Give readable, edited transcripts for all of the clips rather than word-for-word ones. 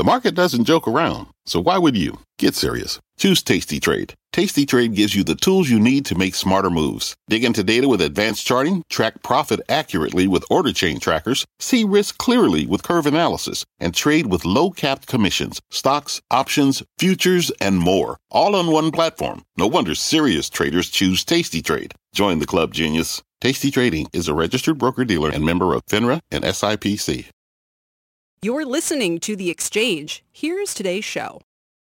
The market doesn't joke around, so why would you? Get serious. Choose Tasty Trade. Tasty Trade gives you the tools you need to make smarter moves. Dig into data with advanced charting, track profit accurately with order chain trackers, see risk clearly with curve analysis, and trade with low-capped commissions, stocks, options, futures, and more. All on one platform. No wonder serious traders choose Tasty Trade. Join the club, genius. Tasty Trading is a registered broker-dealer and member of FINRA and SIPC. You're listening to The Exchange. Here's today's show.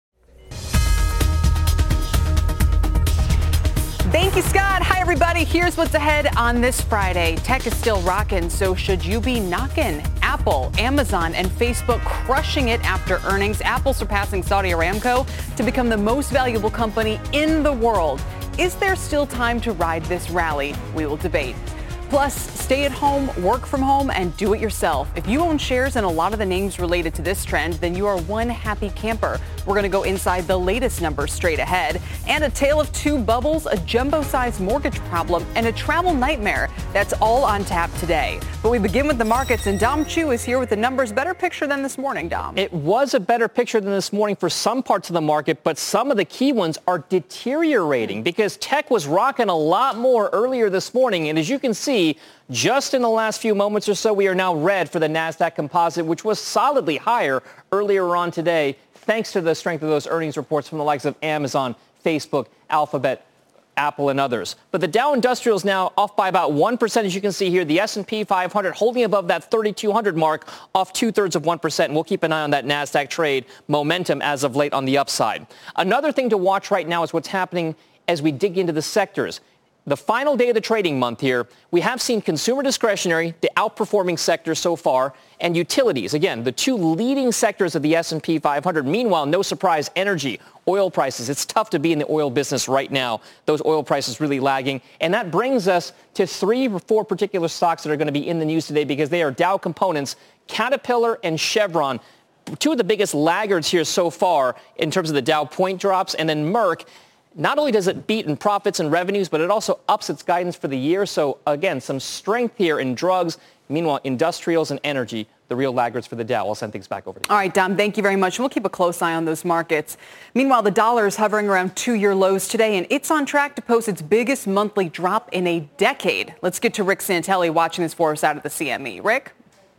Thank you, Scott. Hi, everybody. Here's what's ahead on this Friday. Tech is still rocking, so should you be knocking? Apple, Amazon, and Facebook crushing it after earnings. Apple surpassing Saudi Aramco to become the most valuable company in the world. Is there still time to ride this rally? We will debate. Plus, stay at home, work from home, and do it yourself. If you own shares in a lot of the names related to this trend, then you are one happy camper. We're going to go inside the latest numbers straight ahead. And a tale of two bubbles, a jumbo-sized mortgage problem, and a travel nightmare. That's all on tap today. But we begin with the markets, and Dom Chu is here with the numbers. Better picture than this morning, Dom. It was a better picture than this morning for some parts of the market, but some of the key ones are deteriorating because tech was rocking a lot more earlier this morning. And as you can see, just in the last few moments or so, we are now red for the NASDAQ Composite, which was solidly higher earlier on today, thanks to the strength of those earnings reports from the likes of Amazon, Facebook, Alphabet, Apple, and others. But the Dow Industrial is now off by about 1%, as you can see here. The S&P 500 holding above that 3,200 mark, off 2/3%. And we'll keep an eye on that NASDAQ trade momentum as of late on the upside. Another thing to watch right now is what's happening as we dig into the sectors. The final day of the trading month here, we have seen consumer discretionary, the outperforming sector so far, and utilities. Again, the two leading sectors of the S&P 500. Meanwhile, no surprise, energy, oil prices. It's tough to be in the oil business right now. Those oil prices really lagging. And that brings us to 3 or 4 particular stocks that are going to be in the news today because they are Dow components, Caterpillar and Chevron. Two of the biggest laggards here so far in terms of the Dow point drops, and then Merck. Not only does it beat in profits and revenues, but it also ups its guidance for the year. So, again, some strength here in drugs. Meanwhile, industrials and energy, the real laggards for the Dow. I'll send things back over to you. All right, Dom, thank you very much. We'll keep a close eye on those markets. Meanwhile, the dollar is hovering around 2-year lows today, and it's on track to post its biggest monthly drop in a decade. Let's get to Rick Santelli watching this for us out of the CME. Rick?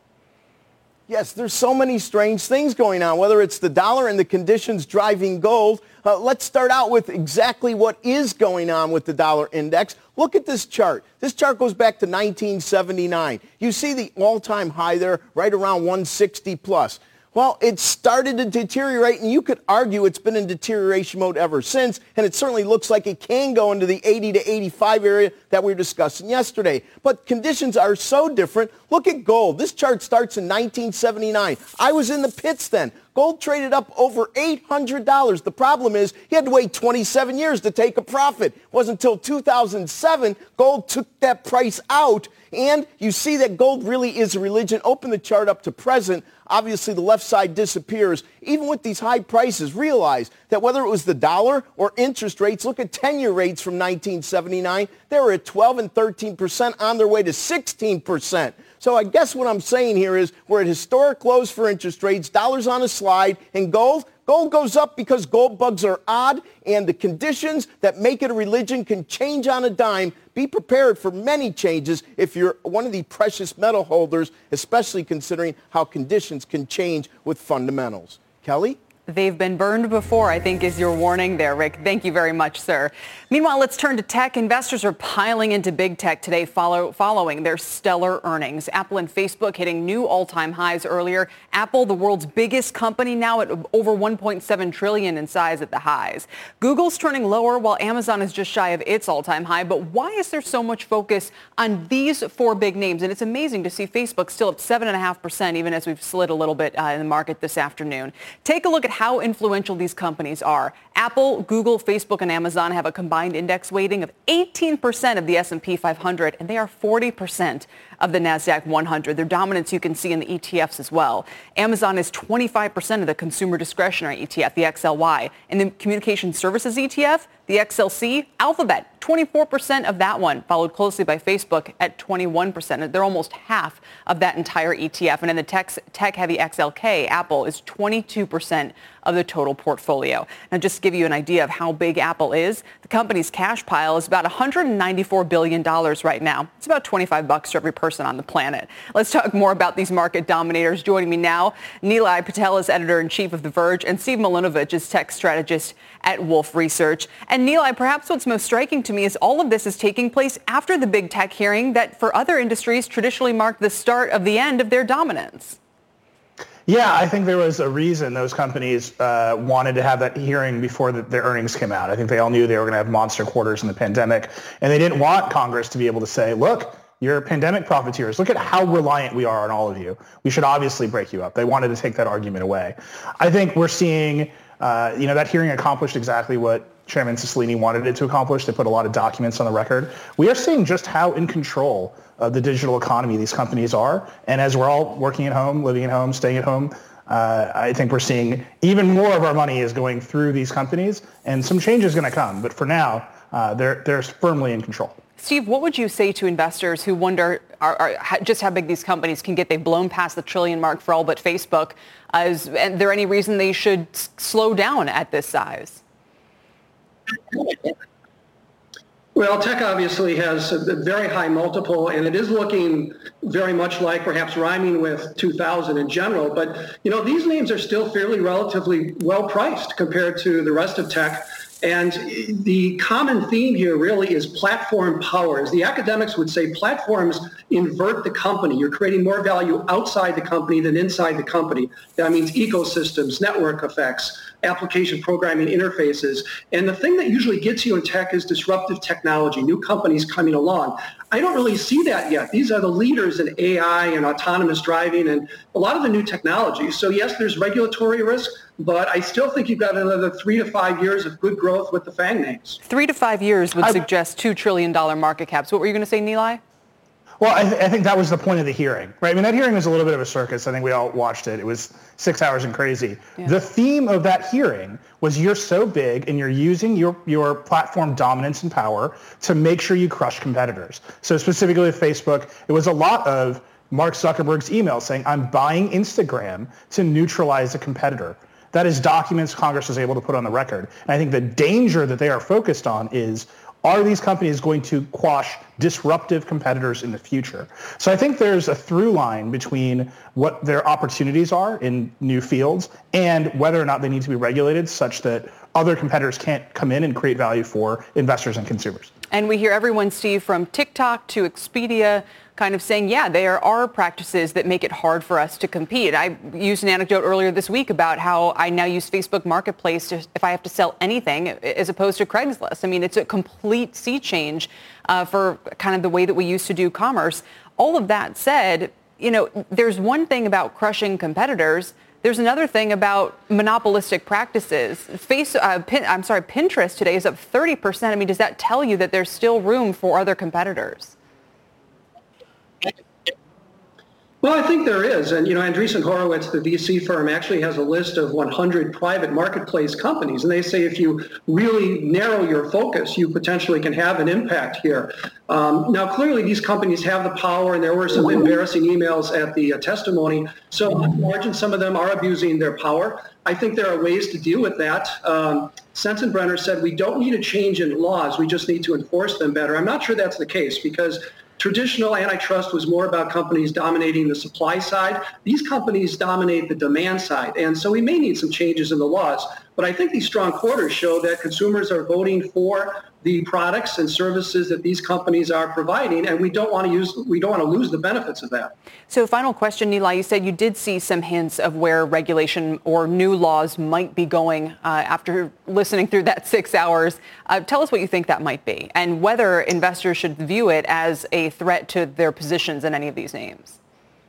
Yes, there's so many strange things going on, whether it's the dollar and the conditions driving gold. Let's start out with exactly what is going on with the dollar index. Look at this chart. This chart goes back to 1979. You see the all-time high there, right around 160 plus. Well, it started to deteriorate, and you could argue it's been in deterioration mode ever since, and it certainly looks like it can go into the 80 to 85 area that we were discussing yesterday. But conditions are so different. Look at gold. This chart starts in 1979. I was in the pits then. Gold traded up over $800. The problem is you had to wait 27 years to take a profit. It wasn't until 2007 gold took that price out. And you see that gold really is a religion. Open the chart up to present. Obviously, the left side disappears. Even with these high prices, realize that whether it was the dollar or interest rates, look at 10-year rates from 1979. They were at 12 and 13% on their way to 16%. So I guess what I'm saying here is we're at historic lows for interest rates, dollars on a slide, and gold goes up because gold bugs are odd, and the conditions that make it a religion can change on a dime. Be prepared for many changes if you're one of the precious metal holders, especially considering how conditions can change with fundamentals. Kelly? They've been burned before, I think, is your warning there, Rick. Thank you very much, sir. Meanwhile, let's turn to tech. Investors are piling into big tech today following their stellar earnings. Apple and Facebook hitting new all-time highs earlier. Apple, the world's biggest company, now at over $1.7 trillion in size at the highs. Google's turning lower while Amazon is just shy of its all-time high. But why is there so much focus on these 4 big names? And it's amazing to see Facebook still up 7.5%, even as we've slid a little bit in the market this afternoon. Take a look at how influential these companies are. Apple, Google, Facebook, and Amazon have a combined index weighting of 18% of the S&P 500, and they are 40% of the NASDAQ 100. Their dominance you can see in the ETFs as well. Amazon is 25% of the consumer discretionary ETF, the XLY, and the communication services ETF, The XLC, Alphabet, 24% of that one, followed closely by Facebook at 21%. They're almost half of that entire ETF. And in the tech-heavy XLK, Apple is 22% of the total portfolio. Now, just to give you an idea of how big Apple is, the company's cash pile is about $194 billion right now. It's about $25 for every person on the planet. Let's talk more about these market dominators. Joining me now, Nilay Patel is editor-in-chief of The Verge, and Steve Milinovich is tech strategist at Wolfe Research. And Nilay, perhaps what's most striking to me is all of this is taking place after the big tech hearing that for other industries traditionally marked the start of the end of their dominance. Yeah, I think there was a reason those companies wanted to have that hearing before their earnings came out. I think they all knew they were going to have monster quarters in the pandemic, and they didn't want Congress to be able to say, look, you're pandemic profiteers. Look at how reliant we are on all of you. We should obviously break you up. They wanted to take that argument away. I think we're seeing, that hearing accomplished exactly what Chairman Cicilline wanted it to accomplish. They put a lot of documents on the record. We are seeing just how in control of the digital economy these companies are. And as we're all working at home, living at home, staying at home, I think we're seeing even more of our money is going through these companies, and some change is going to come. But for now, they're firmly in control. Steve, what would you say to investors who wonder just how big these companies can get? They've blown past the trillion mark for all but Facebook. Is there any reason they should slow down at this size? Well, tech obviously has a very high multiple, and it is looking very much like perhaps rhyming with 2000 in general. But, these names are still fairly relatively well priced compared to the rest of tech. And the common theme here really is platform power. As the academics would say, platforms invert the company. You're creating more value outside the company than inside the company. That means ecosystems, network effects, application programming interfaces. And the thing that usually gets you in tech is disruptive technology, new companies coming along. I don't really see that yet. These are the leaders in AI and autonomous driving and a lot of the new technologies. So yes, there's regulatory risk, but I still think you've got another 3 to 5 years of good growth with the FANG names. 3 to 5 years would suggest $2 trillion market caps. What were you going to say, Nilay? Well, I think that was the point of the hearing, right? I mean, that hearing was a little bit of a circus. I think we all watched it. It was 6 hours and crazy. Yeah. The theme of that hearing was you're so big and you're using your platform dominance and power to make sure you crush competitors. So specifically with Facebook, it was a lot of Mark Zuckerberg's email saying, I'm buying Instagram to neutralize a competitor. That is documents Congress was able to put on the record. And I think the danger that they are focused on is, are these companies going to quash disruptive competitors in the future? So I think there's a through line between what their opportunities are in new fields and whether or not they need to be regulated such that other competitors can't come in and create value for investors and consumers. And we hear everyone, Steve, from TikTok to Expedia, kind of saying, yeah, there are practices that make it hard for us to compete. I used an anecdote earlier this week about how I now use Facebook Marketplace if I have to sell anything as opposed to Craigslist. I mean, it's a complete sea change for kind of the way that we used to do commerce. All of that said, there's one thing about crushing competitors. There's another thing about monopolistic practices. Pinterest today is up 30%. I mean, does that tell you that there's still room for other competitors? Well, I think there is. And, Andreessen Horowitz, the VC firm, actually has a list of 100 private marketplace companies. And they say if you really narrow your focus, you potentially can have an impact here. Now, clearly, these companies have the power, and there were some embarrassing emails at the testimony. So on the margin, some of them are abusing their power. I think there are ways to deal with that. Sensenbrenner said we don't need a change in laws. We just need to enforce them better. I'm not sure that's the case because traditional antitrust was more about companies dominating the supply side. These companies dominate the demand side. And so we may need some changes in the laws. But I think these strong quarters show that consumers are voting for the products and services that these companies are providing, and we don't want to lose the benefits of that. So final question, Nilay, you said you did see some hints of where regulation or new laws might be going after listening through that 6 hours. Tell us what you think that might be and whether investors should view it as a threat to their positions in any of these names.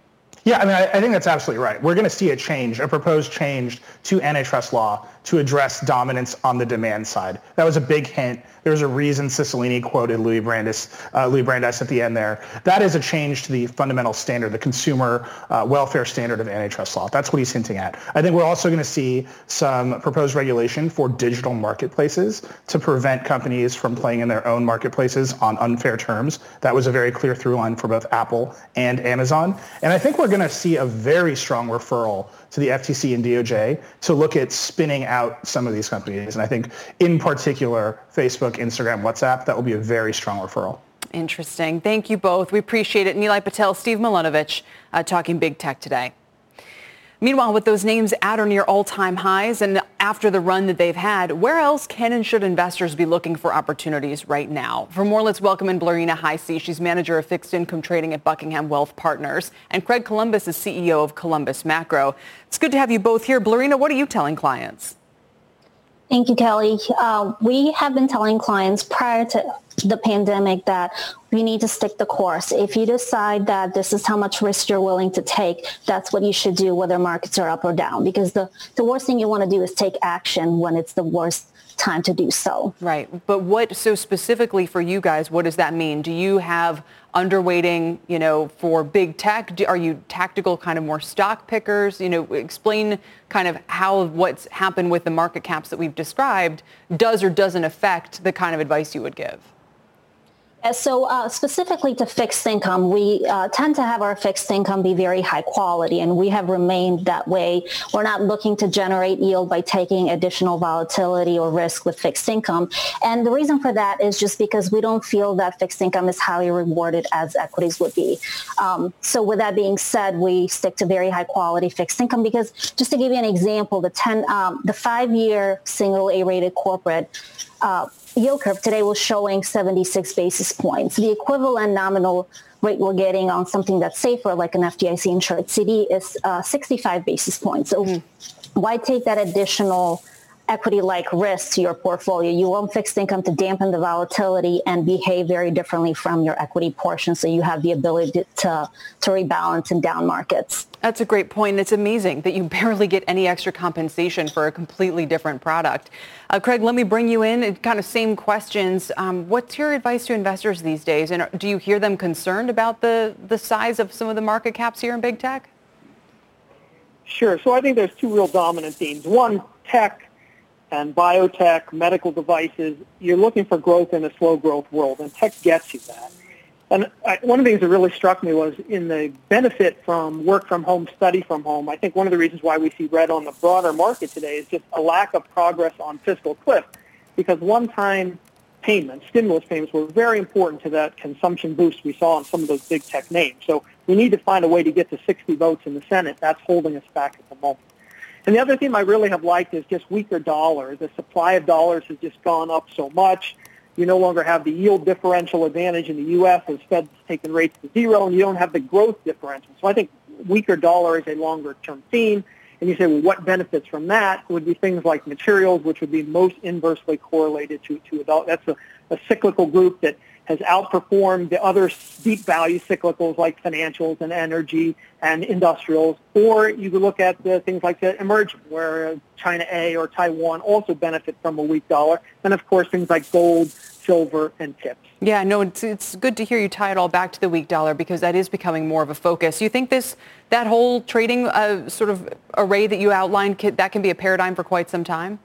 Yeah, I mean, I think that's absolutely right. We're going to see a proposed change to antitrust law to address dominance on the demand side. That was a big hint. There was a reason Cicilline quoted Louis Brandeis at the end there. That is a change to the fundamental standard, the consumer welfare standard of antitrust law. That's what he's hinting at. I think we're also going to see some proposed regulation for digital marketplaces to prevent companies from playing in their own marketplaces on unfair terms. That was a very clear through line for both Apple and Amazon. And I think we're going to see a very strong referral to the FTC and DOJ to look at spinning out some of these companies. And I think in particular, Facebook, Instagram, WhatsApp, that will be a very strong referral. Interesting. Thank you both. We appreciate it. Nilay Patel, Steve Milanovic, talking big tech today. Meanwhile, with those names at or near all-time highs and after the run that they've had, where else can and should investors be looking for opportunities right now? For more, let's welcome in Blarina Heisey. She's manager of fixed income trading at Buckingham Wealth Partners. And Craig Columbus is CEO of Columbus Macro. It's good to have you both here. Blarina, what are you telling clients? Thank you, Kelly. We have been telling clients prior to the pandemic that we need to stick the course. If you decide that this is how much risk you're willing to take, that's what you should do, whether markets are up or down, because the worst thing you want to do is take action when it's the worst time to do so. Right. But so specifically for you guys, what does that mean? Do you have underweighting, for big tech? Are you tactical kind of more stock pickers? Explain kind of how what's happened with the market caps that we've described does or doesn't affect the kind of advice you would give. So specifically to fixed income, we tend to have our fixed income be very high quality, and we have remained that way. We're not looking to generate yield by taking additional volatility or risk with fixed income. And the reason for that is just because we don't feel that fixed income is highly rewarded as equities would be. So with that being said, we stick to very high quality fixed income because, just to give you an example, the 5-year single A-rated corporate yield curve today was showing 76 basis points. The equivalent nominal rate we're getting on something that's safer, like an FDIC insured CD, is 65 basis points. So why take that additional equity-like risk to your portfolio? You want fixed income to dampen the volatility and behave very differently from your equity portion, so you have the ability to rebalance in down markets. That's a great point. It's amazing that you barely get any extra compensation for a completely different product. Craig, let me bring you in. Kind of same questions. What's your advice to investors these days? And do you hear them concerned about the size of some of the market caps here in big tech? Sure. So I think there's two real dominant themes. One, tech and biotech, medical devices. You're looking for growth in a slow growth world, and tech gets you that. And one of the things that really struck me was in the benefit from work from home, study from home. I think one of the reasons why we see red on the broader market today is just a lack of progress on fiscal cliff, because one-time payments, stimulus payments, were very important to that consumption boost we saw on some of those big tech names. So we need to find a way to get to 60 votes in the Senate. That's holding us back at the moment. And the other theme I really have liked is just weaker dollar. The supply of dollars has just gone up so much. You no longer have the yield differential advantage in the U.S. as Fed's taken rates to zero, and you don't have the growth differential. So I think weaker dollar is a longer-term theme. And you say, well, what benefits from that would be things like materials, which would be most inversely correlated to a dollar. That's a cyclical group that has outperformed the other deep value cyclicals like financials and energy and industrials. Or you could look at the things like the emerging, where China A or Taiwan also benefit from a weak dollar. And, of course, things like gold, silver, and tips. Yeah, no, it's good to hear you tie it all back to the weak dollar, because that is becoming more of a focus. You think that whole trading sort of array that you outlined, that can be a paradigm for quite some time?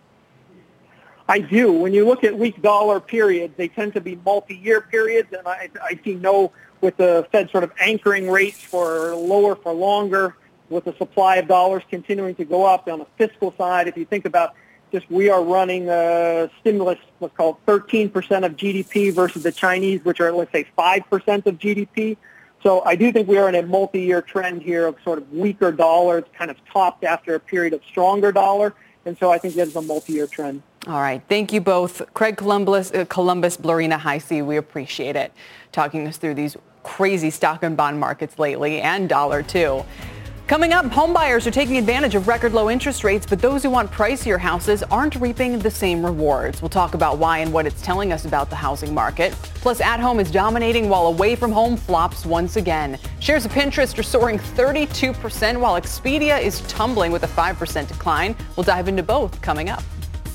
I do. When you look at weak dollar periods, they tend to be multi-year periods, and I see with the Fed sort of anchoring rates for lower for longer, with the supply of dollars continuing to go up on the fiscal side. If you think about just we are running a stimulus, what's called 13% of GDP versus the Chinese, which are, let's say, 5% of GDP. So I do think we are in a multi-year trend here of sort of weaker dollar. It's kind of topped after a period of stronger dollar. And so I think that is a multi-year trend. All right. Thank you both. Craig Columbus, Blarina Heisey, we appreciate it, talking us through these crazy stock and bond markets lately, and dollar too. Coming up, home buyers are taking advantage of record low interest rates, but those who want pricier houses aren't reaping the same rewards. We'll talk about why and what it's telling us about the housing market. Plus, at home is dominating while away from home flops once again. Shares of Pinterest are soaring 32%, while Expedia is tumbling with a 5% decline. We'll dive into both coming up.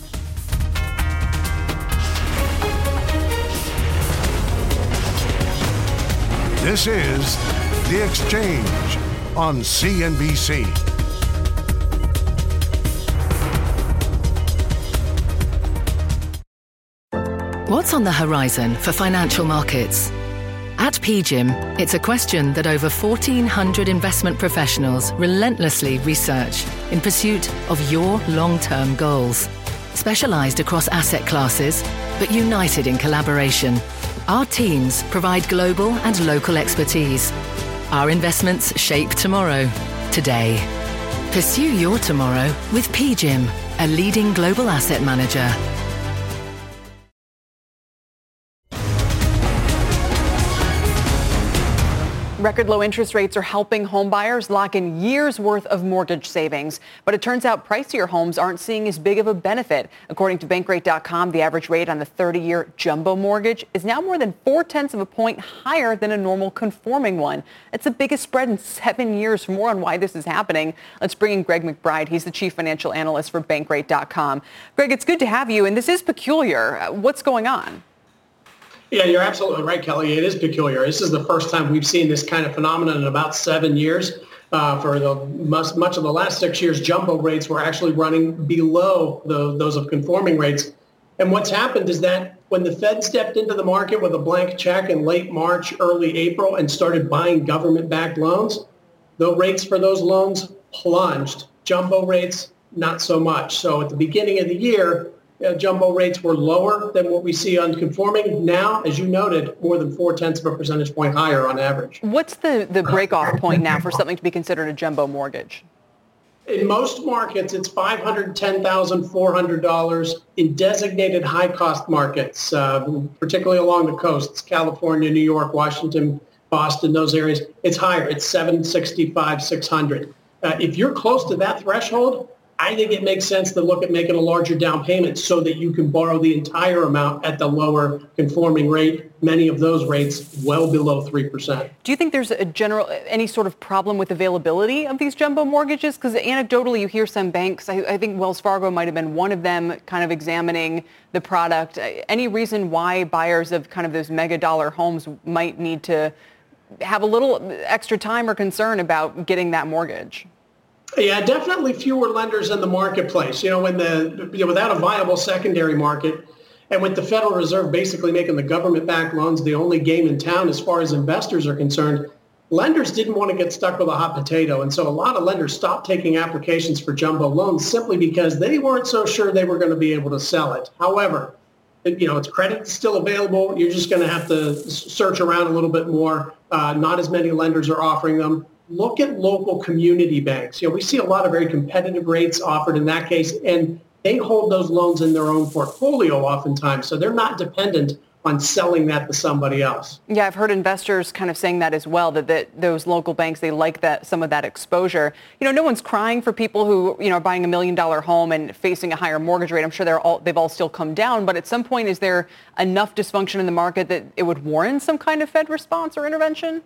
This is The Exchange on CNBC. What's on the horizon for financial markets? At PGIM, it's a question that over 1,400 investment professionals relentlessly research in pursuit of your long-term goals. Specialized across asset classes, but united in collaboration, our teams provide global and local expertise. Our investments shape tomorrow, today. Pursue your tomorrow with PGIM, a leading global asset manager. Record low interest rates are helping home buyers lock in years' worth of mortgage savings. But it turns out pricier homes aren't seeing as big of a benefit. According to Bankrate.com, the average rate on the 30-year jumbo mortgage is now more than 0.4 of a point higher than a normal conforming one. It's the biggest spread in 7 years. For more on why this is happening, let's bring in Greg McBride. He's the chief financial analyst for Bankrate.com. Greg, it's good to have you, and this is peculiar. What's going on? Yeah, you're absolutely right, Kelly. It is peculiar. This is the first time we've seen this kind of phenomenon in about 7 years. For the much of the last 6 years, jumbo rates were actually running below those of conforming rates. And what's happened is that when the Fed stepped into the market with a blank check in late March, early April, and started buying government-backed loans, the rates for those loans plunged. Jumbo rates, not so much. So at the beginning of the year, jumbo rates were lower than what we see on conforming. Now, as you noted, more than 0.4 of a percentage point higher on average. What's the break-off point now for something to be considered a jumbo mortgage? In most markets, it's $510,400. In designated high-cost markets, particularly along the coasts, California, New York, Washington, Boston, those areas, it's higher. It's $765,000, $600,000. If you're close to that threshold, I think it makes sense to look at making a larger down payment so that you can borrow the entire amount at the lower conforming rate, many of those rates well below 3%. Do you think there's any sort of problem with availability of these jumbo mortgages? Because anecdotally, you hear some banks, I think Wells Fargo might have been one of them, kind of examining the product. Any reason why buyers of kind of those mega dollar homes might need to have a little extra time or concern about getting that mortgage? Yeah, definitely fewer lenders in the marketplace. Without a viable secondary market, and with the Federal Reserve basically making the government-backed loans the only game in town as far as investors are concerned, lenders didn't want to get stuck with a hot potato. And so a lot of lenders stopped taking applications for jumbo loans simply because they weren't so sure they were going to be able to sell it. However, it's credit is still available. You're just going to have to search around a little bit more. Not as many lenders are offering them. Look at local community banks. We see a lot of very competitive rates offered in that case, and they hold those loans in their own portfolio oftentimes, so they're not dependent on selling that to somebody else. Yeah, I've heard investors kind of saying that as well, that those local banks, they like some of that exposure. No one's crying for people who, are buying $1 million home and facing a higher mortgage rate. I'm sure they've all still come down, but at some point, is there enough dysfunction in the market that it would warrant some kind of Fed response or intervention?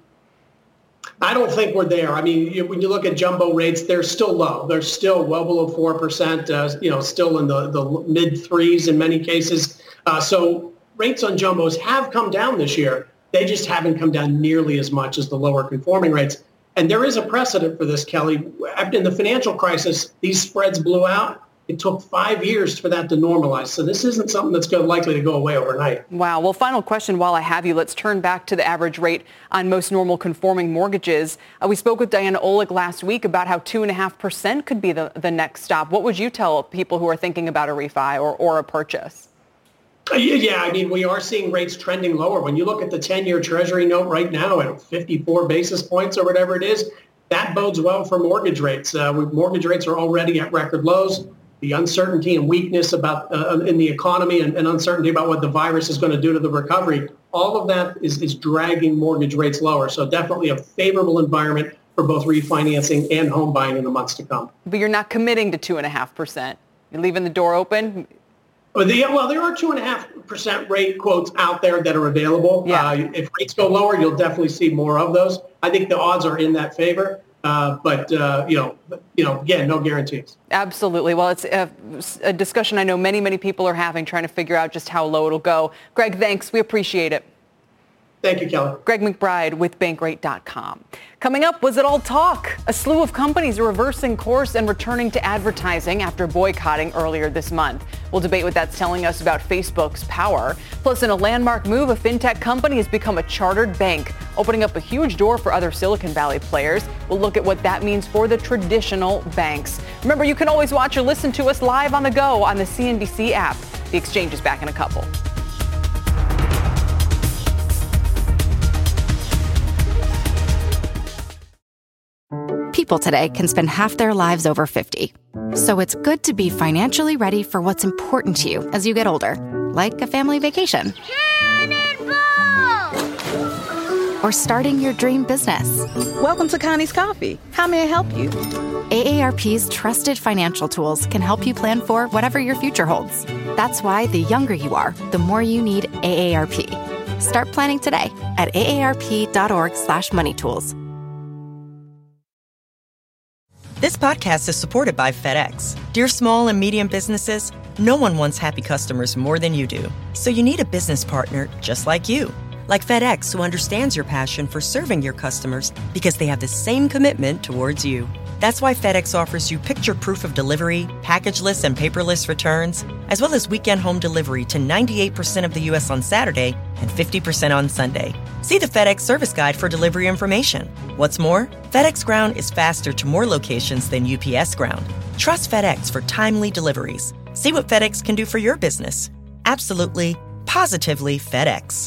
I don't think we're there. I mean, when you look at jumbo rates, they're still low. They're still well below 4%, still in the mid threes in many cases. So rates on jumbos have come down this year. They just haven't come down nearly as much as the lower conforming rates. And there is a precedent for this, Kelly. In the financial crisis, these spreads blew out. It took 5 years for that to normalize. So this isn't something that's likely to go away overnight. Wow. Well, final question while I have you. Let's turn back to the average rate on most normal conforming mortgages. We spoke with Diana Olick last week about how 2.5% could be the next stop. What would you tell people who are thinking about a refi or a purchase? Yeah, I mean, we are seeing rates trending lower. When you look at the 10-year Treasury note right now at 54 basis points or whatever it is, that bodes well for mortgage rates. Mortgage rates are already at record lows. The uncertainty and weakness about in the economy and uncertainty about what the virus is going to do to the recovery, all of that is dragging mortgage rates lower. So definitely a favorable environment for both refinancing and home buying in the months to come. But you're not committing to 2.5%. You're leaving the door open? Well, there are 2.5% rate quotes out there that are available. Yeah. If rates go lower, you'll definitely see more of those. I think the odds are in that favor. But again, no guarantees. Absolutely. Well, it's a discussion I know many people are having, trying to figure out just how low it'll go. Greg, thanks. We appreciate it. Thank you, Kelly. Greg McBride with Bankrate.com. Coming up, was it all talk? A slew of companies are reversing course and returning to advertising after boycotting earlier this month. We'll debate what that's telling us about Facebook's power. Plus, in a landmark move, a fintech company has become a chartered bank, opening up a huge door for other Silicon Valley players. We'll look at what that means for the traditional banks. Remember, you can always watch or listen to us live on the go on the CNBC app. The Exchange is back in a couple. People today can spend half their lives over 50. So it's good to be financially ready for what's important to you as you get older, like a family vacation. Or starting your dream business. Welcome to Connie's Coffee. How may I help you? AARP's trusted financial tools can help you plan for whatever your future holds. That's why the younger you are, the more you need AARP. Start planning today at aarp.org/moneytools. This podcast is supported by FedEx. Dear small and medium businesses, no one wants happy customers more than you do. So you need a business partner just like you. Like FedEx, who understands your passion for serving your customers because they have the same commitment towards you. That's why FedEx offers you picture proof of delivery, packageless and paperless returns, as well as weekend home delivery to 98% of the U.S. on Saturday and 50% on Sunday. See the FedEx service guide for delivery information. What's more, FedEx Ground is faster to more locations than UPS Ground. Trust FedEx for timely deliveries. See what FedEx can do for your business. Absolutely, positively FedEx.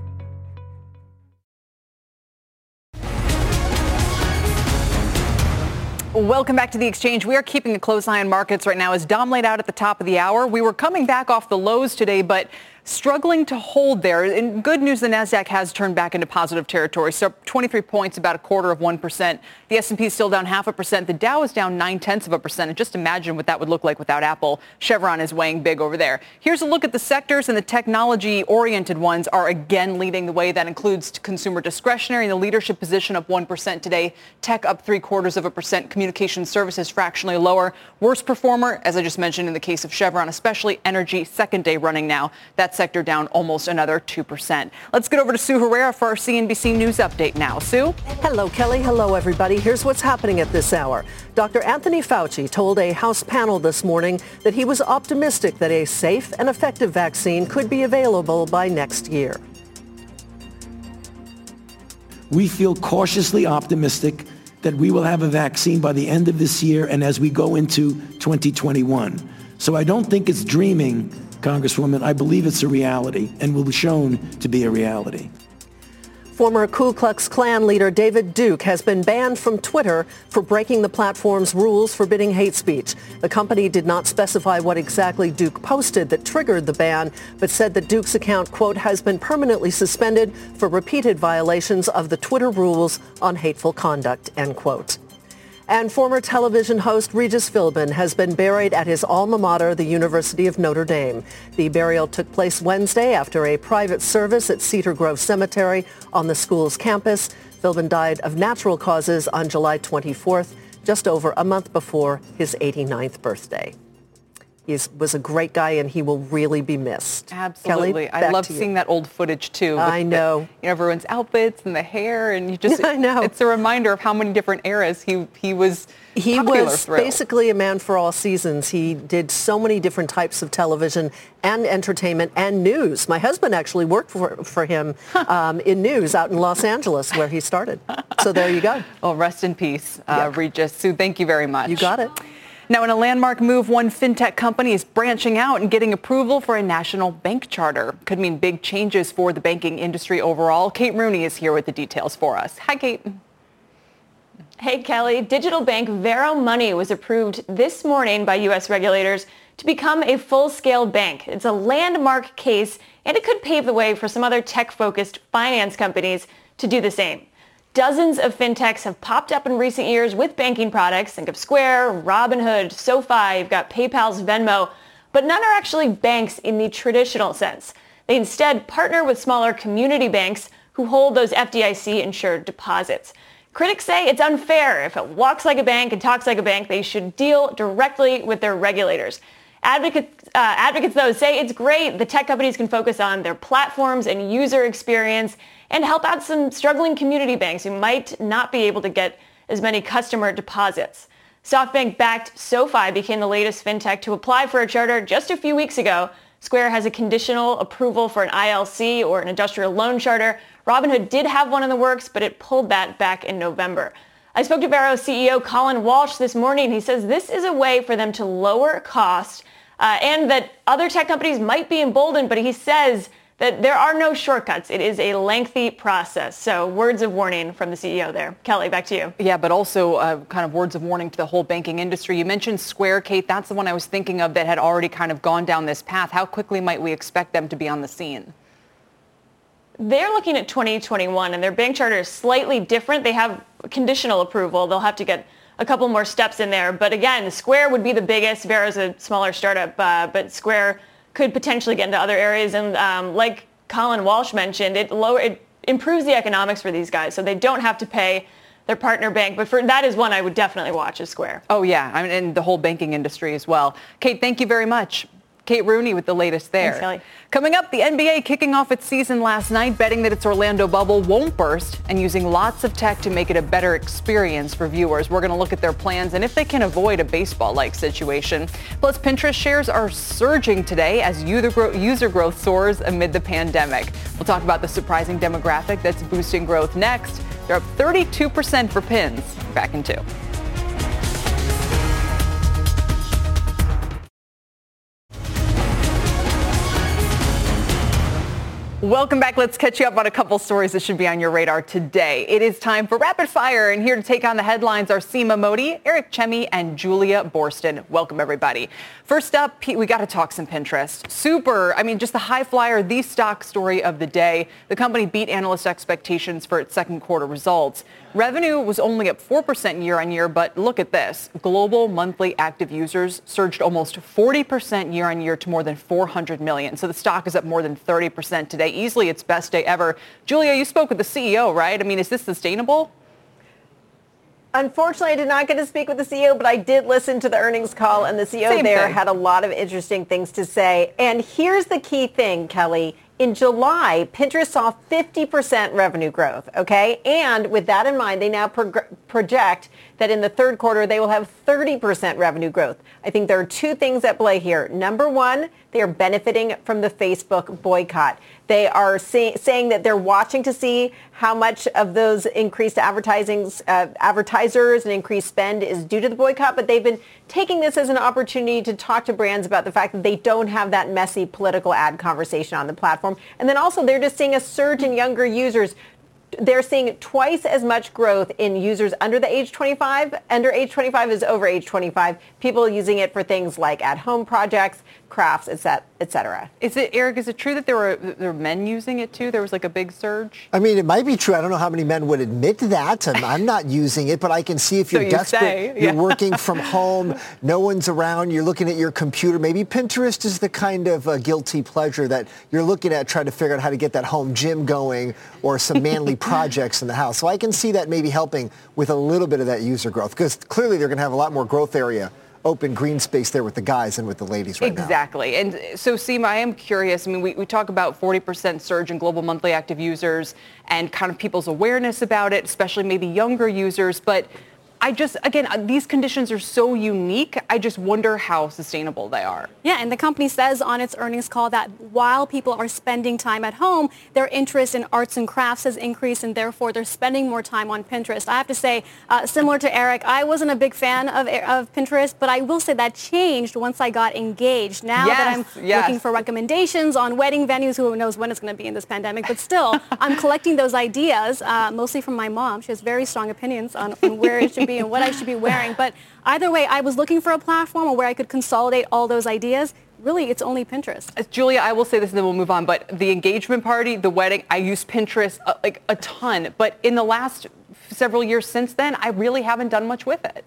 Welcome back to The Exchange. We are keeping a close eye on markets right now. As Dom laid out at the top of the hour, we were coming back off the lows today, but struggling to hold there. In good news, the Nasdaq has turned back into positive territory. So 23 points, about 0.25%. The S&P is still down 0.5%. The Dow is down 0.9%. And just imagine what that would look like without Apple. Chevron is weighing big over there. Here's a look at the sectors, and the technology-oriented ones are again leading the way. That includes consumer discretionary in the leadership position up 1% today. Tech up 0.75%. Communication services fractionally lower. Worst performer, as I just mentioned in the case of Chevron, especially energy, second day running now. That sector down almost another 2%. Let's get over to Sue Herrera for our CNBC News update now. Sue? Hello, Kelly. Hello, everybody. Here's what's happening at this hour. Dr. Anthony Fauci told a House panel this morning that he was optimistic that a safe and effective vaccine could be available by next year. We feel cautiously optimistic that we will have a vaccine by the end of this year and as we go into 2021. So I don't think it's dreaming, Congresswoman. I believe it's a reality and will be shown to be a reality. Former Ku Klux Klan leader David Duke has been banned from Twitter for breaking the platform's rules forbidding hate speech. The company did not specify what exactly Duke posted that triggered the ban, but said that Duke's account, quote, has been permanently suspended for repeated violations of the Twitter rules on hateful conduct, end quote. And former television host Regis Philbin has been buried at his alma mater, the University of Notre Dame. The burial took place Wednesday after a private service at Cedar Grove Cemetery on the school's campus. Philbin died of natural causes on July 24th, just over a month before his 89th birthday. He was a great guy, and he will really be missed. Absolutely. Kelly, I love seeing that old footage, too. I know. Everyone's outfits and the hair, and you just, I know. It's a reminder of how many different eras he was through. Basically a man for all seasons. He did so many different types of television and entertainment and news. My husband actually worked for him in news out in Los Angeles, where he started. So there you go. Well, rest in peace, Regis. Sue, thank you very much. You got it. Now, in a landmark move, one fintech company is branching out and getting approval for a national bank charter. Could mean big changes for the banking industry overall. Kate Rooney is here with the details for us. Hi, Kate. Hey, Kelly. Digital bank Varo Money was approved this morning by U.S. regulators to become a full-scale bank. It's a landmark case, and it could pave the way for some other tech-focused finance companies to do the same. Dozens of fintechs have popped up in recent years with banking products. Think of Square, Robinhood, SoFi, you've got PayPal's Venmo, but none are actually banks in the traditional sense. They instead partner with smaller community banks who hold those FDIC-insured deposits. Critics say it's unfair. If it walks like a bank and talks like a bank, they should deal directly with their regulators. Advocates, though, say it's great. The tech companies can focus on their platforms and user experience and help out some struggling community banks who might not be able to get as many customer deposits. SoftBank-backed SoFi became the latest fintech to apply for a charter just a few weeks ago. Square has a conditional approval for an ILC or an industrial loan charter. Robinhood did have one in the works, but it pulled that back in November. I spoke to Varo CEO Colin Walsh this morning. He says this is a way for them to lower cost and that other tech companies might be emboldened, but he says that there are no shortcuts. It is a lengthy process. So words of warning from the CEO there. Kelly, back to you. Yeah, but also kind of words of warning to the whole banking industry. You mentioned Square, Kate. That's the one I was thinking of that had already kind of gone down this path. How quickly might we expect them to be on the scene? They're looking at 2021, and their bank charter is slightly different. They have conditional approval. They'll have to get a couple more steps in there. But again, Square would be the biggest. Vero's a smaller startup, but Square could potentially get into other areas. And like Colin Walsh mentioned, it improves the economics for these guys, so they don't have to pay their partner bank. But that is one I would definitely watch, is Square. Oh, yeah, I mean, and the whole banking industry as well. Kate, thank you very much. Kate Rooney with the latest there. Thanks, Kelly. Coming up, the NBA kicking off its season last night, betting that its Orlando bubble won't burst and using lots of tech to make it a better experience for viewers. We're going to look at their plans and if they can avoid a baseball-like situation. Plus, Pinterest shares are surging today as user growth soars amid the pandemic. We'll talk about the surprising demographic that's boosting growth next. They're up 32% for pins. Back in 2. Welcome back. Let's catch you up on a couple stories that should be on your radar today. It is time for Rapid Fire, and here to take on the headlines are Seema Modi, Eric Chemi, and Julia Borston. Welcome, everybody. First up, we got to talk some Pinterest. Just the high flyer, the stock story of the day. The company beat analyst expectations for its second quarter results. Revenue was only up 4% year on year, but look at this. Global monthly active users surged almost 40% year on year to more than 400 million. So the stock is up more than 30% today. Easily its best day ever. Julia, you spoke with the CEO, right? I mean, is this sustainable? Unfortunately, I did not get to speak with the CEO, but I did listen to the earnings call, and the CEO had a lot of interesting things to say. And here's the key thing, Kelly. In July, Pinterest saw 50% revenue growth, okay? And with that in mind, they now project that in the third quarter, they will have 30% revenue growth. I think there are two things at play here. Number one, they are benefiting from the Facebook boycott. They are saying that they're watching to see how much of those increased advertisers and increased spend is due to the boycott, but they've been taking this as an opportunity to talk to brands about the fact that they don't have that messy political ad conversation on the platform. And then also they're just seeing a surge in younger users. They're seeing twice as much growth in users under age 25 as over age 25. People using it for things like at-home projects, crafts, etc. Is it true that there were men using it too? There was like a big surge? I mean, it might be true. I don't know how many men would admit that. I'm not using it, but I can see if you're desperate, you're working from home, no one's around, you're looking at your computer. Maybe Pinterest is the kind of guilty pleasure that you're looking at trying to figure out how to get that home gym going or some manly projects in the house. So I can see that maybe helping with a little bit of that user growth because clearly they're going to have a lot more growth area, open green space there with the guys and with the ladies right now. Exactly. And so, Seema, I am curious. I mean, we talk about 40% surge in global monthly active users and kind of people's awareness about it, especially maybe younger users. But these conditions are so unique. I just wonder how sustainable they are. Yeah, and the company says on its earnings call that while people are spending time at home, their interest in arts and crafts has increased, and therefore they're spending more time on Pinterest. I have to say, similar to Eric, I wasn't a big fan of Pinterest, but I will say that changed once I got engaged. Now that I'm looking for recommendations on wedding venues, who knows when it's going to be in this pandemic, but still, I'm collecting those ideas, mostly from my mom. She has very strong opinions on where it should be and what I should be wearing. But either way, I was looking for a platform where I could consolidate all those ideas. Really, it's only Pinterest. Julia, I will say this and then we'll move on, but the engagement party, the wedding, I use Pinterest like a ton. But in the last several years since then, I really haven't done much with it.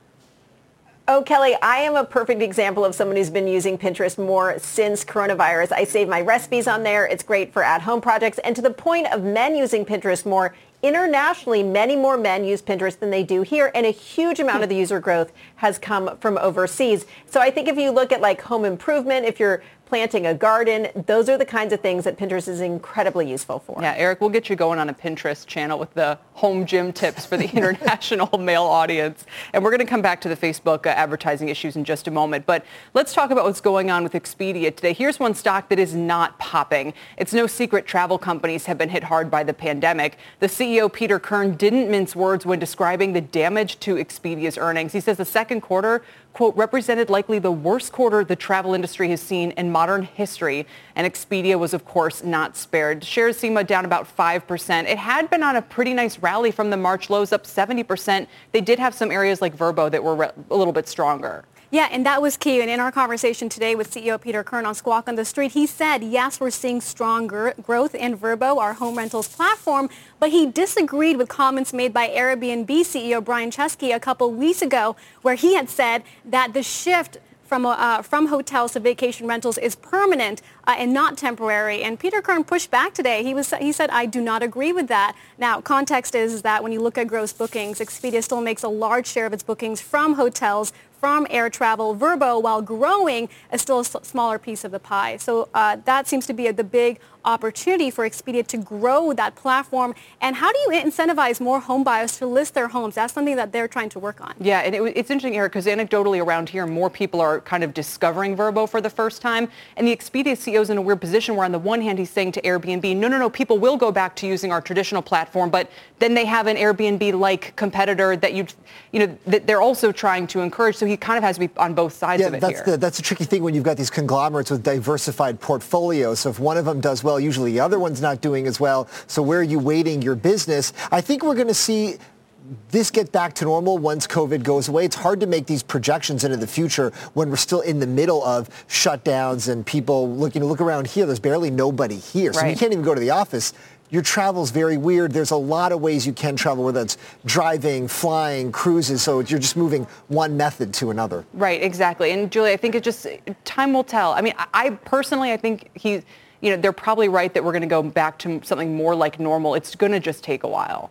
Oh, Kelly, I am a perfect example of someone who's been using Pinterest more since coronavirus. I save my recipes on there. It's great for at-home projects. And to the point of men using Pinterest more, internationally, many more men use Pinterest than they do here, and a huge amount of the user growth has come from overseas. So I think if you look at like home improvement, if you're planting a garden, those are the kinds of things that Pinterest is incredibly useful for. Yeah, Eric, we'll get you going on a Pinterest channel with the home gym tips for the international male audience. And we're going to come back to the Facebook advertising issues in just a moment. But let's talk about what's going on with Expedia today. Here's one stock that is not popping. It's no secret travel companies have been hit hard by the pandemic. The CEO, Peter Kern, didn't mince words when describing the damage to Expedia's earnings. He says the second quarter, quote, represented likely the worst quarter the travel industry has seen in modern history. And Expedia was, of course, not spared. Shares seem down about 5%. It had been on a pretty nice rally from the March lows, up 70%. They did have some areas like Vrbo that were a little bit stronger. Yeah, and that was key. And in our conversation today with CEO Peter Kern on Squawk on the Street, he said, yes, we're seeing strong growth in Vrbo, our home rentals platform, but he disagreed with comments made by Airbnb CEO Brian Chesky a couple weeks ago, where he had said that the shift from hotels to vacation rentals is permanent and not temporary. And Peter Kern pushed back today. He said, I do not agree with that. Now, context is that when you look at gross bookings, Expedia still makes a large share of its bookings from hotels, from air travel. Vrbo, while growing, is still a smaller piece of the pie. So that seems to be the big opportunity for Expedia to grow that platform. And how do you incentivize more home buyers to list their homes? That's something that they're trying to work on. Yeah, and it's interesting, Eric, because anecdotally around here, more people are kind of discovering Vrbo for the first time. And the Expedia CEO is in a weird position where on the one hand, he's saying to Airbnb, no, people will go back to using our traditional platform, but then they have an Airbnb-like competitor that that they're also trying to encourage. So he kind of has to be on both sides of it here. That's a tricky thing when you've got these conglomerates with diversified portfolios. So if one of them does well, usually the other one's not doing as well. So where are you weighting your business? I think we're going to see this get back to normal once COVID goes away. It's hard to make these projections into the future when we're still in the middle of shutdowns and people look around here. There's barely nobody here. So you can't even go to the office. Your travel's very weird. There's a lot of ways you can travel, whether it's driving, flying, cruises. So you're just moving one method to another. Right, exactly. And Julie, I think time will tell. I mean, I personally think they're probably right that we're going to go back to something more like normal. It's going to just take a while.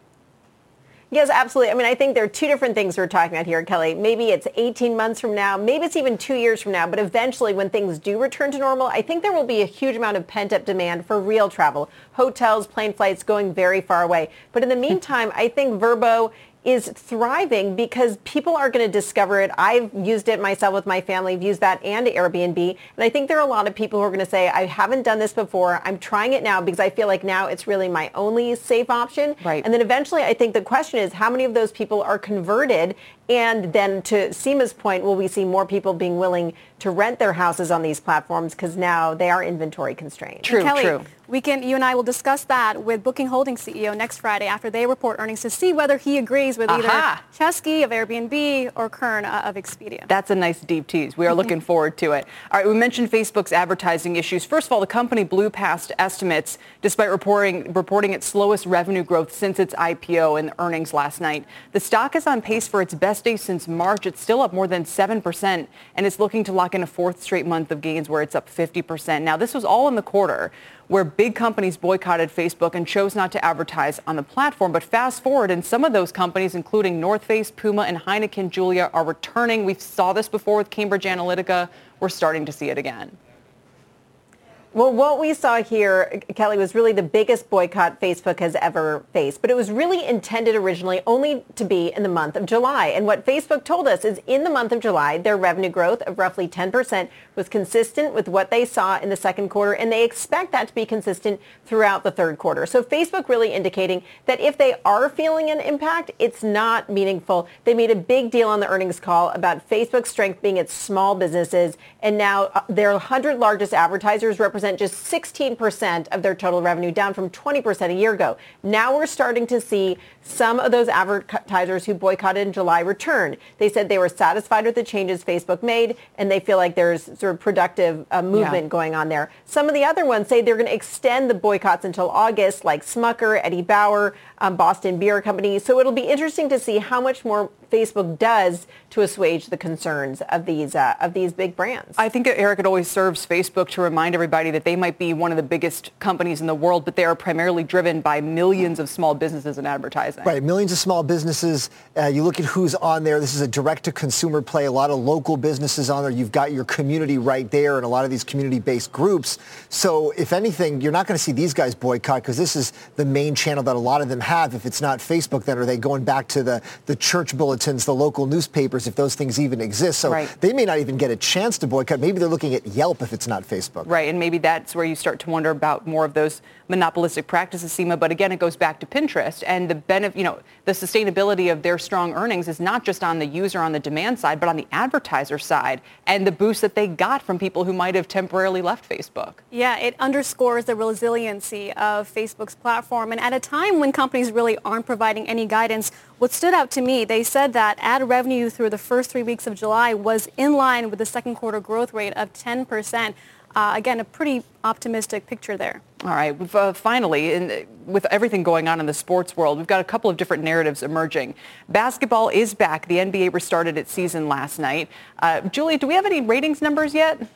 Yes, absolutely. I mean, I think there are two different things we're talking about here, Kelly. Maybe it's 18 months from now. Maybe it's even 2 years from now. But eventually, when things do return to normal, I think there will be a huge amount of pent-up demand for real travel. Hotels, plane flights going very far away. But in the meantime, I think Vrbo is thriving because people are going to discover it. I've used it myself with my family. I've used that and Airbnb. And I think there are a lot of people who are going to say, I haven't done this before. I'm trying it now because I feel like now it's really my only safe option. Right. And then eventually I think the question is how many of those people are converted? And then to Seema's point, will we see more people being willing to rent their houses on these platforms because now they are inventory constrained? True. You and I will discuss that with Booking Holdings CEO next Friday after they report earnings to see whether he agrees with either Chesky of Airbnb or Kern of Expedia. That's a nice deep tease. We are looking forward to it. All right, we mentioned Facebook's advertising issues. First of all, the company blew past estimates despite reporting its slowest revenue growth since its IPO and earnings last night. The stock is on pace for its best day since March. It's still up more than 7%, and it's looking to lock in a fourth straight month of gains where it's up 50%. Now, this was all in the quarter where big companies boycotted Facebook and chose not to advertise on the platform. But fast forward, and some of those companies, including North Face, Puma, and Heineken, Julia, are returning. We saw this before with Cambridge Analytica. We're starting to see it again. Well, what we saw here, Kelly, was really the biggest boycott Facebook has ever faced. But it was really intended originally only to be in the month of July. And what Facebook told us is in the month of July, their revenue growth of roughly 10% was consistent with what they saw in the second quarter. And they expect that to be consistent throughout the third quarter. So Facebook really indicating that if they are feeling an impact, it's not meaningful. They made a big deal on the earnings call about Facebook's strength being its small businesses. And now their 100 largest advertisers represent represent just 16% of their total revenue, down from 20% a year ago. Now we're starting to see some of those advertisers who boycotted in July return. They said they were satisfied with the changes Facebook made, and they feel like there's sort of productive movement going on there. Some of the other ones say they're going to extend the boycotts until August, like Smucker, Eddie Bauer, Boston Beer Company. So it'll be interesting to see how much more Facebook does to assuage the concerns of these big brands. I think, Eric, it always serves Facebook to remind everybody that they might be one of the biggest companies in the world, but they are primarily driven by millions of small businesses and advertising. Right, millions of small businesses. You look at who's on there. This is a direct-to-consumer play. A lot of local businesses on there. You've got your community right there and a lot of these community-based groups. So if anything, you're not going to see these guys boycott because this is the main channel that a lot of them have. If it's not Facebook, then are they going back to the church bulletins, the local newspapers, if those things even exist? So they may not even get a chance to boycott. Maybe they're looking at Yelp if it's not Facebook. Right, and maybe that's where you start to wonder about more of those monopolistic practices, Seema. But again, it goes back to Pinterest, and the sustainability of their strong earnings is not just on the user, on the demand side, but on the advertiser side, and the boost that they got from people who might have temporarily left Facebook. Yeah, it underscores the resiliency of Facebook's platform. And at a time when companies really aren't providing any guidance, what stood out to me, they said that ad revenue through the first 3 weeks of July was in line with the second quarter growth rate of 10%. Again, a pretty optimistic picture there. All right. Finally, with everything going on in the sports world, we've got a couple of different narratives emerging. Basketball is back. The NBA restarted its season last night. Julie, do we have any ratings numbers yet?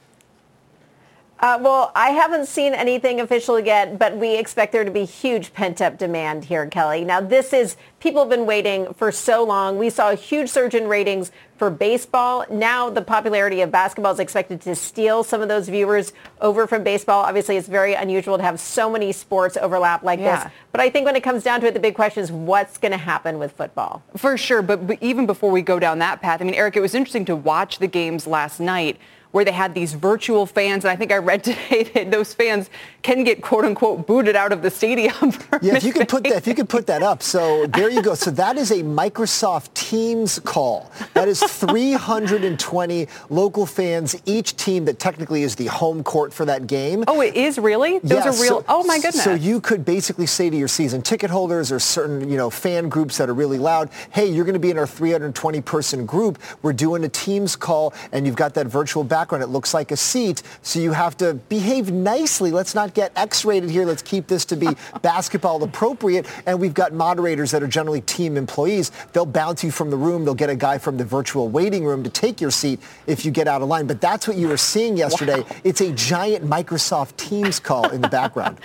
Well, I haven't seen anything official yet, but we expect there to be huge pent-up demand here, Kelly. Now, people have been waiting for so long. We saw a huge surge in ratings for baseball. Now the popularity of basketball is expected to steal some of those viewers over from baseball. Obviously, it's very unusual to have so many sports overlap like this. But I think when it comes down to it, the big question is what's going to happen with football? For sure. But even before we go down that path, I mean, Eric, it was interesting to watch the games last night where they had these virtual fans. And I think I read today that those fans can get, quote unquote, booted out of the stadium. Yeah, if you could put that up. So there you go. So that is a Microsoft Teams call. That is 320 local fans, each team that technically is the home court for that game. Oh, it is really? Those are real? Oh, my goodness. So you could basically say to your season ticket holders or certain, fan groups that are really loud, hey, you're going to be in our 320-person group. We're doing a Teams call, and you've got that virtual background. It looks like a seat, so you have to behave nicely. Let's not get X-rated here. Let's keep this to be basketball appropriate. And we've got moderators that are generally team employees. They'll bounce you from the room. They'll get a guy from the virtual waiting room to take your seat if you get out of line. But that's what you were seeing yesterday. Wow. It's a giant Microsoft Teams call in the background.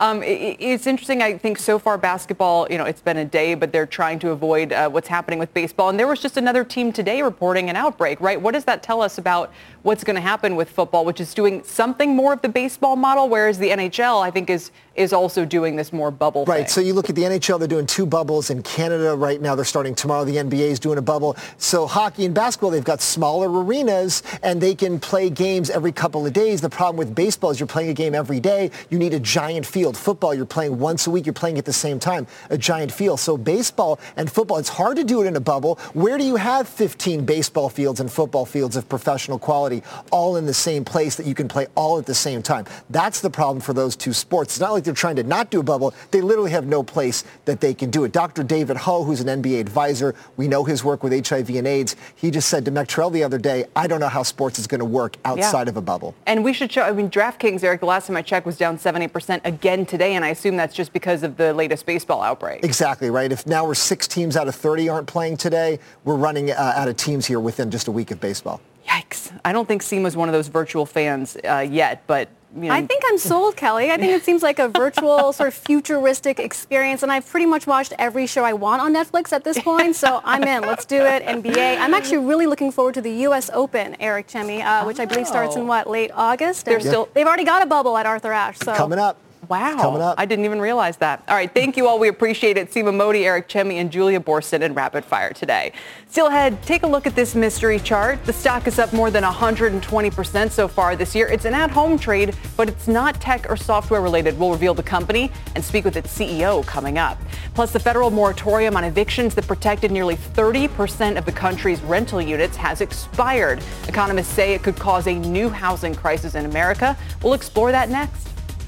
It's interesting. I think so far basketball, it's been a day, but they're trying to avoid what's happening with baseball. And there was just another team today reporting an outbreak, right? What does that tell us about what's going to happen with football, which is doing something more of the baseball model, whereas the NHL, I think, is also doing this more bubble thing. Right. So you look at the NHL, they're doing 2 bubbles. In Canada right now, they're starting tomorrow. The NBA is doing a bubble. So hockey and basketball, they've got smaller arenas, and they can play games every couple of days. The problem with baseball is you're playing a game every day. You need a giant field. Football, you're playing once a week. You're playing at the same time, a giant field. So baseball and football, it's hard to do it in a bubble. Where do you have 15 baseball fields and football fields of professional quality all in the same place that you can play all at the same time? That's the problem for those two sports. It's not like they're trying to not do a bubble. They literally have no place that they can do it. Dr. David Ho, who's an NBA advisor, we know his work with HIV and AIDS. He just said to Mech Terrell the other day, I don't know how sports is going to work outside of a bubble. And we should show, DraftKings, Eric, the last time I checked was down 70% again today, and I assume that's just because of the latest baseball outbreak. Exactly, right. If now we're 6 teams out of 30 aren't playing today, we're running out of teams here within just a week of baseball. Yikes. I don't think Seema's one of those virtual fans yet, but... I think I'm sold, Kelly. I think it seems like a virtual sort of futuristic experience, and I've pretty much watched every show I want on Netflix at this point, so I'm in. Let's do it. NBA. I'm actually really looking forward to the U.S. Open, Eric Chemi, which I believe starts in, late August? They've already got a bubble at Arthur Ashe. So coming up. Wow. Coming up. I didn't even realize that. All right. Thank you all. We appreciate it. Seema Modi, Eric Chemi, and Julia Borson in Rapid Fire today. Still ahead, take a look at this mystery chart. The stock is up more than 120% so far this year. It's an at-home trade, but it's not tech or software related. We'll reveal the company and speak with its CEO coming up. Plus, the federal moratorium on evictions that protected nearly 30% of the country's rental units has expired. Economists say it could cause a new housing crisis in America. We'll explore that next.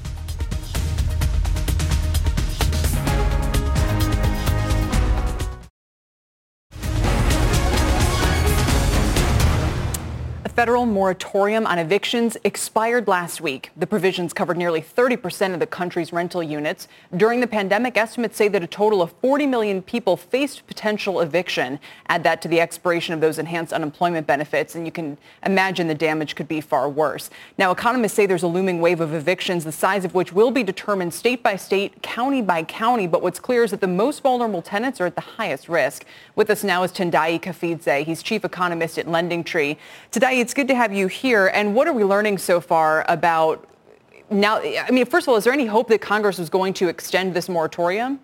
Federal moratorium on evictions expired last week. The provisions covered nearly 30% of the country's rental units. During the pandemic, estimates say that a total of 40 million people faced potential eviction. Add that to the expiration of those enhanced unemployment benefits, and you can imagine the damage could be far worse. Now, economists say there's a looming wave of evictions, the size of which will be determined state by state, county by county. But what's clear is that the most vulnerable tenants are at the highest risk. With us now is Tendai Kafidze. He's chief economist at LendingTree. Tendai, it's good to have you here. And what are we learning so far about now? I mean, first of all, is there any hope that Congress is going to extend this moratorium?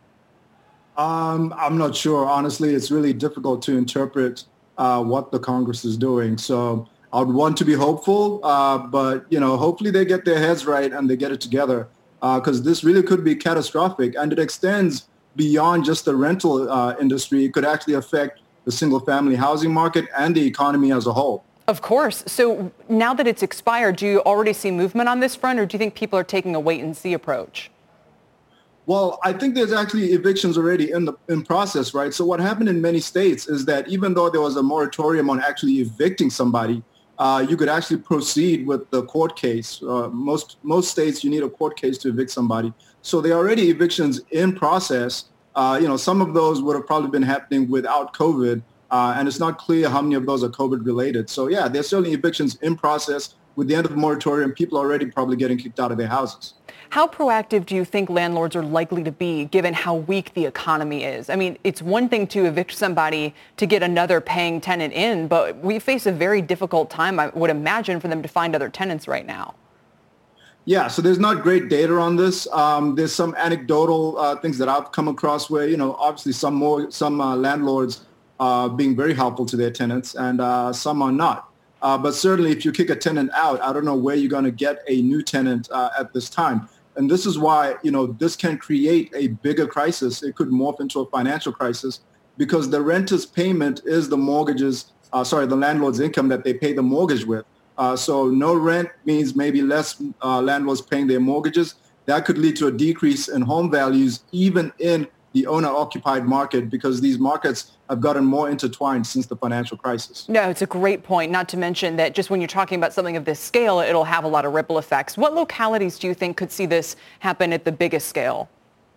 I'm not sure. Honestly, it's really difficult to interpret what the Congress is doing. So I would want to be hopeful, but, hopefully they get their heads right and they get it together, because this really could be catastrophic. And it extends beyond just the rental industry. It could actually affect the single-family housing market and the economy as a whole. Of course. So now that it's expired, do you already see movement on this front, or do you think people are taking a wait-and-see approach? Well, I think there's actually evictions already in process, right? So what happened in many states is that even though there was a moratorium on actually evicting somebody, you could actually proceed with the court case. Most states, you need a court case to evict somebody. So there are already evictions in process. Some of those would have probably been happening without COVID. And it's not clear how many of those are COVID related. So yeah, there's certainly evictions in process. With the end of the moratorium, people are already probably getting kicked out of their houses. How proactive do you think landlords are likely to be given how weak the economy is? I mean, it's one thing to evict somebody to get another paying tenant in, but we face a very difficult time, I would imagine, for them to find other tenants right now. Yeah, so there's not great data on this. There's some anecdotal things that I've come across where, obviously some landlords being very helpful to their tenants, and some are not. But certainly if you kick a tenant out, I don't know where you're going to get a new tenant at this time. And this is why, this can create a bigger crisis. It could morph into a financial crisis because the renter's payment is the landlord's income that they pay the mortgage with. So no rent means maybe less landlords paying their mortgages. That could lead to a decrease in home values, even in the owner-occupied market, because these markets have gotten more intertwined since the financial crisis. No, it's a great point, not to mention that just when you're talking about something of this scale, it'll have a lot of ripple effects. What localities do you think could see this happen at the biggest scale?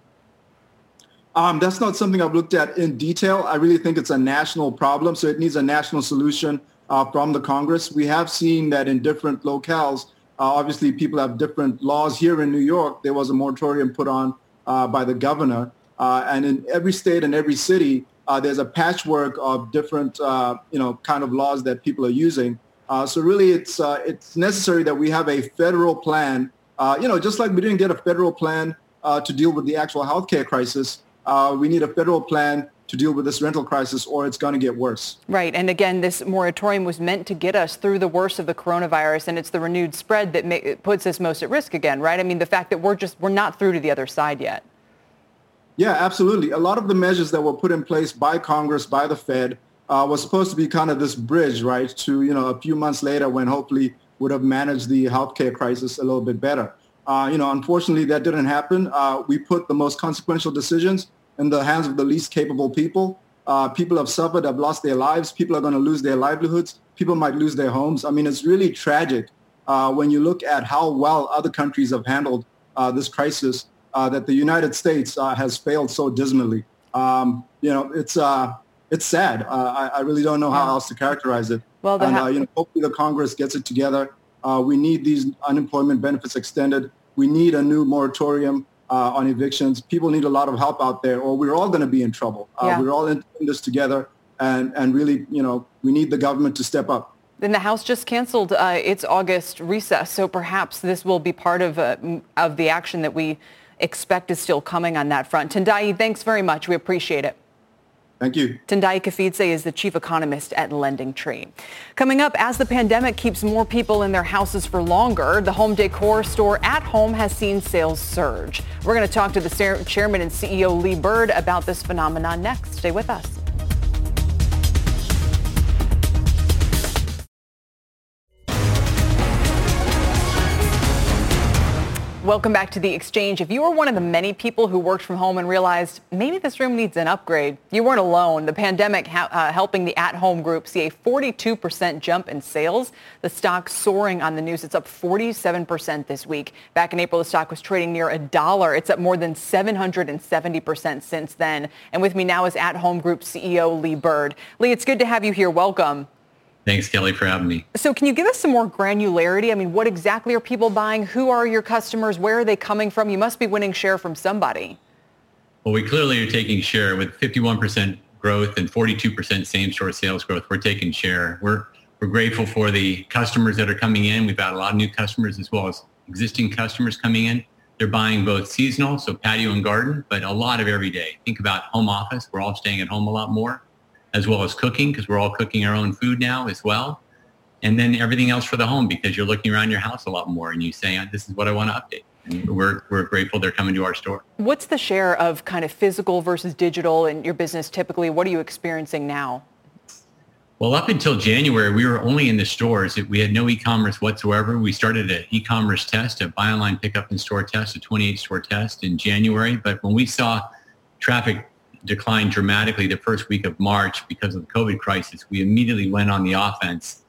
That's not something I've looked at in detail. I really think it's a national problem, so it needs a national solution from the Congress. We have seen that in different locales. Obviously, people have different laws. Here in New York, there was a moratorium put on by the governor. And in every state and every city, there's a patchwork of different, kind of laws that people are using. So really, it's necessary that we have a federal plan. Just like we didn't get a federal plan to deal with the actual healthcare crisis, we need a federal plan to deal with this rental crisis, or it's going to get worse. Right. And again, this moratorium was meant to get us through the worst of the coronavirus, and it's the renewed spread that puts us most at risk again, right? I mean, the fact that we're not through to the other side yet. Yeah, absolutely. A lot of the measures that were put in place by Congress, by the Fed, was supposed to be kind of this bridge, right, to, a few months later when hopefully would have managed the healthcare crisis a little bit better. Unfortunately, that didn't happen. We put the most consequential decisions in the hands of the least capable people. People have suffered, have lost their lives. People are going to lose their livelihoods. People might lose their homes. I mean, it's really tragic when you look at how well other countries have handled this crisis. That the United States has failed so dismally. It's sad. I really don't know how else to characterize it. Well, hopefully the Congress gets it together. We need these unemployment benefits extended. We need a new moratorium on evictions. People need a lot of help out there, or we're all going to be in trouble. We're all in this together, and really, we need the government to step up. Then the House just canceled its August recess, so perhaps this will be part of the action that we expect is still coming on that front. Tendayi, thanks very much. We appreciate it. Thank you. Tendayi Kafidze is the chief economist at LendingTree. Coming up, as the pandemic keeps more people in their houses for longer, the home decor store At Home has seen sales surge. We're going to talk to the chairman and CEO Lee Bird about this phenomenon next. Stay with us. Welcome back to The Exchange. If you were one of the many people who worked from home and realized maybe this room needs an upgrade, you weren't alone. The pandemic helping the At Home group see a 42% jump in sales. The stock soaring on the news. It's up 47% this week. Back in April, the stock was trading near $1. It's up more than 770% since then. And with me now is At Home Group CEO Lee Bird. Lee, it's good to have you here. Welcome. Thanks, Kelly, for having me. So can you give us some more granularity? I mean, what exactly are people buying? Who are your customers? Where are they coming from? You must be winning share from somebody. Well, we clearly are taking share with 51% growth and 42% same-store sales growth. We're taking share. We're grateful for the customers that are coming in. We've got a lot of new customers as well as existing customers coming in. They're buying both seasonal, so patio and garden, but a lot of every day. Think about home office. We're all staying at home a lot more, as well as cooking, because we're all cooking our own food now as well. And then everything else for the home, because you're looking around your house a lot more and you say, this is what I want to update. And we're grateful they're coming to our store. What's the share of kind of physical versus digital in your business typically? What are you experiencing now? Well, up until January, we were only in the stores. We had no e-commerce whatsoever. We started an e-commerce test, a buy online, pick up in store test, a 28-store test in January. But when we saw traffic declined dramatically the first week of March because of the COVID crisis, we immediately went on the offense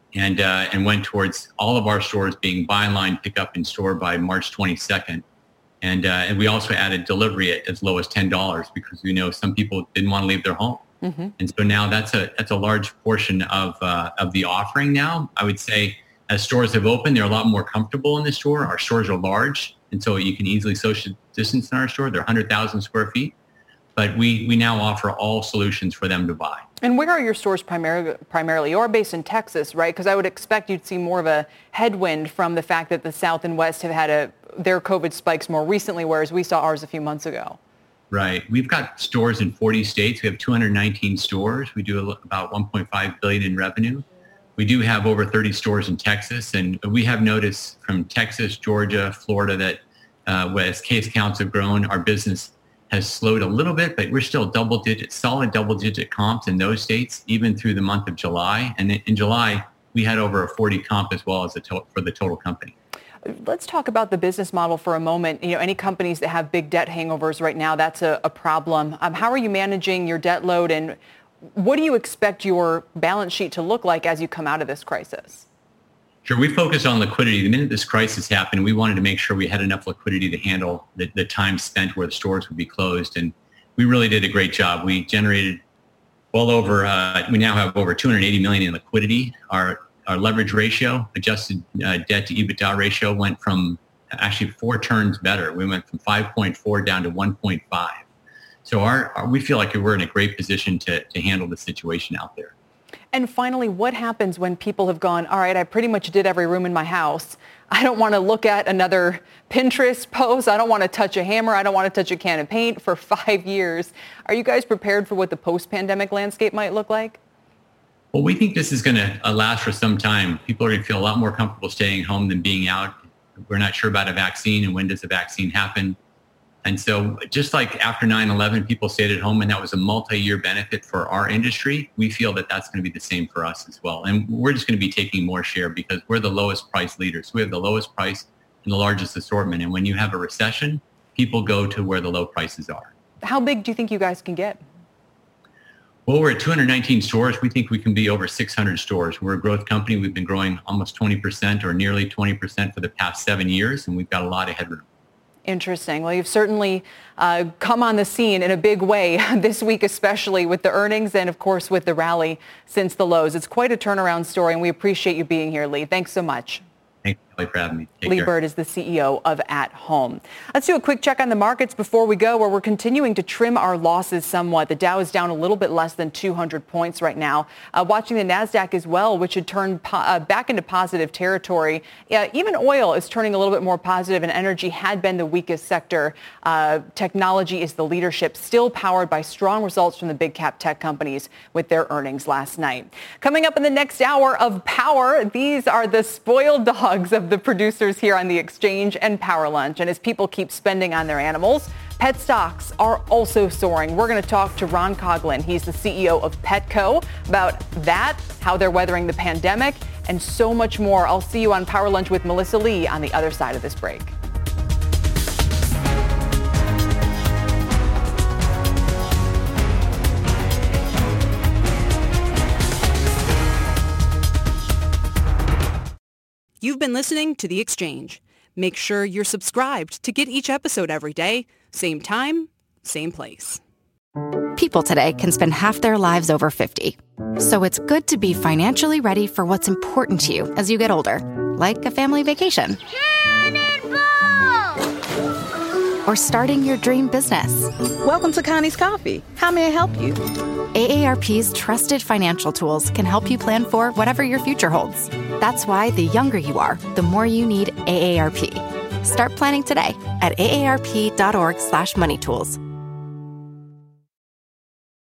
and went towards all of our stores being buy online, pick up in store by March 22nd. And we also added delivery at as low as $10 because we know some people didn't want to leave their home. Mm-hmm. And so now that's a large portion of the offering now. I would say as stores have opened, they're a lot more comfortable in the store. Our stores are large, and so you can easily social distance in our store. They're 100,000 square feet. But we now offer all solutions for them to buy. And where are your stores primarily? You're based in Texas, right? Because I would expect you'd see more of a headwind from the fact that the South and West have had their COVID spikes more recently, whereas we saw ours a few months ago. Right. We've got stores in 40 states. We have 219 stores. We do about $1.5 billion in revenue. We do have over 30 stores in Texas. And we have noticed from Texas, Georgia, Florida that as case counts have grown, our business has slowed a little bit, but we're still solid double-digit comps in those states, even through the month of July. And in July, we had over a 40 comp as well as for the total company. Let's talk about the business model for a moment. You know, any companies that have big debt hangovers right now, that's a problem. How are you managing your debt load, and what do you expect your balance sheet to look like as you come out of this crisis? Sure. We focused on liquidity. The minute this crisis happened, we wanted to make sure we had enough liquidity to handle the time spent where the stores would be closed. And we really did a great job. We generated well over, we now have over $280 million in liquidity. Our leverage ratio, adjusted debt to EBITDA ratio, went from actually 4 turns better. We went from 5.4 down to 1.5. So we feel like we're in a great position to handle the situation out there. And finally, what happens when people have gone, all right, I pretty much did every room in my house. I don't want to look at another Pinterest post. I don't want to touch a hammer. I don't want to touch a can of paint for 5 years. Are you guys prepared for what the post-pandemic landscape might look like? Well, we think this is going to last for some time. People are going to feel a lot more comfortable staying home than being out. We're not sure about a vaccine and when does a vaccine happen. And so just like after 9/11, people stayed at home and that was a multi-year benefit for our industry, we feel that that's going to be the same for us as well. And we're just going to be taking more share because we're the lowest price leaders. We have the lowest price and the largest assortment. And when you have a recession, people go to where the low prices are. How big do you think you guys can get? Well, we're at 219 stores. We think we can be over 600 stores. We're a growth company. We've been growing almost 20% or nearly 20% for the past 7 years, and we've got a lot of headroom. Interesting. Well, you've certainly come on the scene in a big way this week, especially with the earnings and, of course, with the rally since the lows. It's quite a turnaround story, and we appreciate you being here, Lee. Thanks so much. Thank you. Kelly, for having me. Lee Bird is the CEO of At Home. Let's do a quick check on the markets before we go, where we're continuing to trim our losses somewhat. The Dow is down a little bit less than 200 points right now. Watching the NASDAQ as well, which had turned back into positive territory. Even oil is turning a little bit more positive, and energy had been the weakest sector. Technology is the leadership, still powered by strong results from the big cap tech companies with their earnings last night. Coming up in the next hour of Power, these are the spoiled dogs of the producers here on The Exchange and Power Lunch. And as people keep spending on their animals, pet stocks are also soaring. We're going to talk to Ron Coughlin. He's the CEO of Petco about that, how they're weathering the pandemic, and so much more. I'll see you on Power Lunch with Melissa Lee on the other side of this break. You've been listening to The Exchange. Make sure you're subscribed to get each episode every day, same time, same place. People today can spend half their lives over 50. So it's good to be financially ready for what's important to you as you get older, like a family vacation. Or starting your dream business. Welcome to Connie's Coffee. How may I help you? AARP's trusted financial tools can help you plan for whatever your future holds. That's why the younger you are, the more you need AARP. Start planning today at aarp.org/moneytools.